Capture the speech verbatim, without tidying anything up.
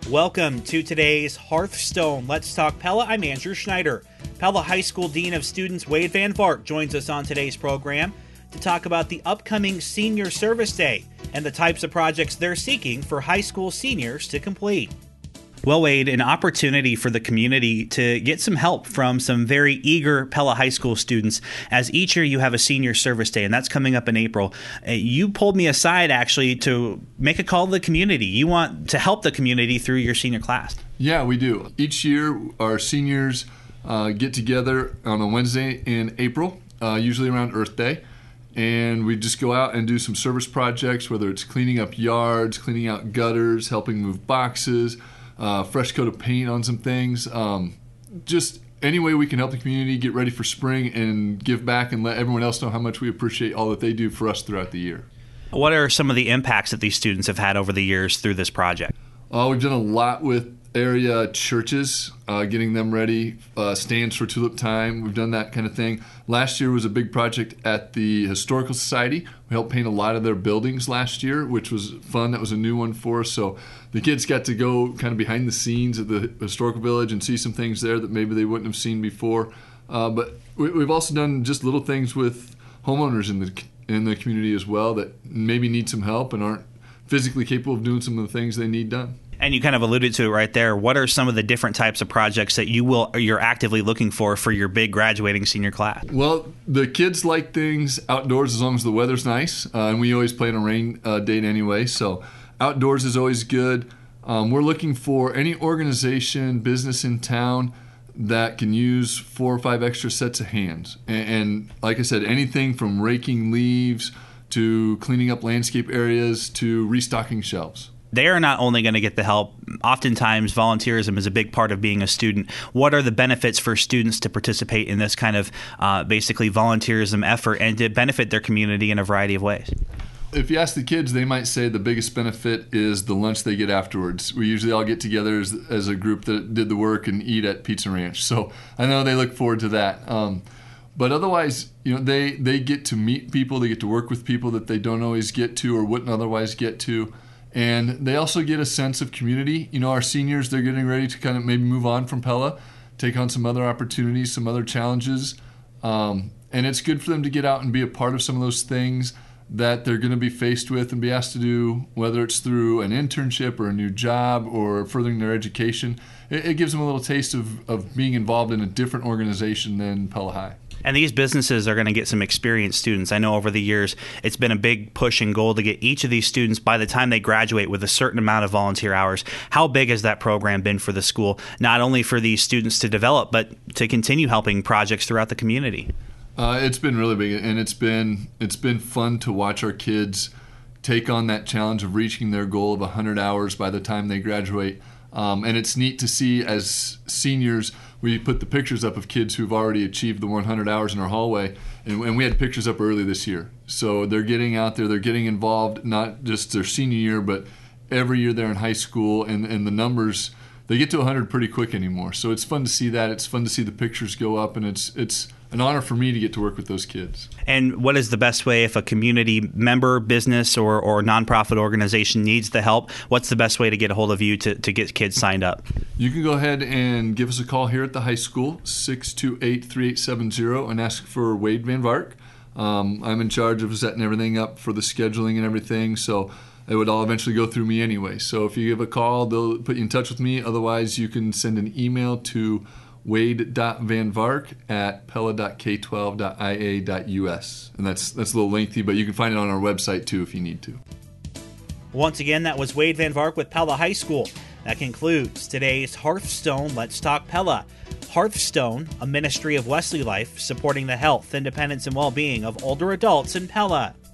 Welcome to today's Hearthstone Let's Talk Pella. I'm Andrew Schneider. Pella High School Dean of Students Wade Van Vark joins us on today's program to talk about the upcoming Senior Service Day and the types of projects they're seeking for high school seniors to complete. Well, Wade, an opportunity for the community to get some help from some very eager Pella High School students, as each year you have a Senior Service Day, and that's coming up in April. Uh, you pulled me aside, actually, to make a call to the community. You want to help the community through your senior class. Yeah, we do. Each year, our seniors uh, get together on a Wednesday in April, uh, usually around Earth Day, and we just go out and do some service projects, whether it's cleaning up yards, cleaning out gutters, helping move boxes, Uh, fresh coat of paint on some things. Um, just any way we can help the community get ready for spring and give back and let everyone else know how much we appreciate all that they do for us throughout the year. What are some of the impacts that these students have had over the years through this project? Uh, we've done a lot with area churches, uh, getting them ready, uh, stands for Tulip Time. We've done that kind of thing. Last year was a big project at the Historical Society. We helped paint a lot of their buildings last year, which was fun. That was a new one for us. So the kids got to go kind of behind the scenes at the Historical Village and see some things there that maybe they wouldn't have seen before. Uh, but we, we've also done just little things with homeowners in the in the community as well that maybe need some help and aren't physically capable of doing some of the things they need done. And you kind of alluded to it right there. What are some of the different types of projects that you will you're actively looking for for your big graduating senior class? Well, the kids like things outdoors as long as the weather's nice, uh, and we always plan a rain uh, date anyway. So outdoors is always good. Um, we're looking for any organization, business in town that can use four or five extra sets of hands. And, and like I said, anything from raking leaves to cleaning up landscape areas to restocking shelves. They are not only going to get the help. Oftentimes, volunteerism is a big part of being a student. What are the benefits for students to participate in this kind of uh, basically volunteerism effort and to benefit their community in a variety of ways? If you ask the kids, they might say the biggest benefit is the lunch they get afterwards. We usually all get together as, as a group that did the work and eat at Pizza Ranch. So I know they look forward to that. Um, but otherwise, you know, they, they get to meet people. They get to work with people that they don't always get to or wouldn't otherwise get to. And they also get a sense of community. You know, our seniors, they're getting ready to kind of maybe move on from Pella, take on some other opportunities, some other challenges. Um, and it's good for them to get out and be a part of some of those things that they're going to be faced with and be asked to do, whether it's through an internship or a new job or furthering their education. It, it gives them a little taste of, of being involved in a different organization than Pella High. And these businesses are going to get some experienced students. I know over the years, it's been a big push and goal to get each of these students by the time they graduate with a certain amount of volunteer hours. How big has that program been for the school, not only for these students to develop, but to continue helping projects throughout the community? Uh, it's been really big, and it's been it's been fun to watch our kids take on that challenge of reaching their goal of one hundred hours by the time they graduate. Um, and it's neat to see as seniors, we put the pictures up of kids who've already achieved the one hundred hours in our hallway, and, and we had pictures up early this year. So they're getting out there, they're getting involved, not just their senior year, but every year they're in high school, and, and the numbers, they get to one hundred pretty quick anymore. So it's fun to see that. It's fun to see the pictures go up, and it's it's an honor for me to get to work with those kids. And what is the best way if a community member, business, or, or nonprofit organization needs the help? What's the best way to get a hold of you to, to get kids signed up? You can go ahead and give us a call here at the high school, six two eight, three eight seven zero, and ask for Wade Van Vark. Um, I'm in charge of setting everything up for the scheduling and everything, so it would all eventually go through me anyway. So if you give a call, they'll put you in touch with me. Otherwise, you can send an email to wade dot van vark at pella dot k twelve dot i a dot u s. And that's that's a little lengthy, but you can find it on our website too if you need to. Once again, that was Wade Van Vark with Pella High School. That concludes today's Hearthstone Let's Talk Pella. Hearthstone, a ministry of Wesley Life, supporting the health, independence, and well-being of older adults in Pella.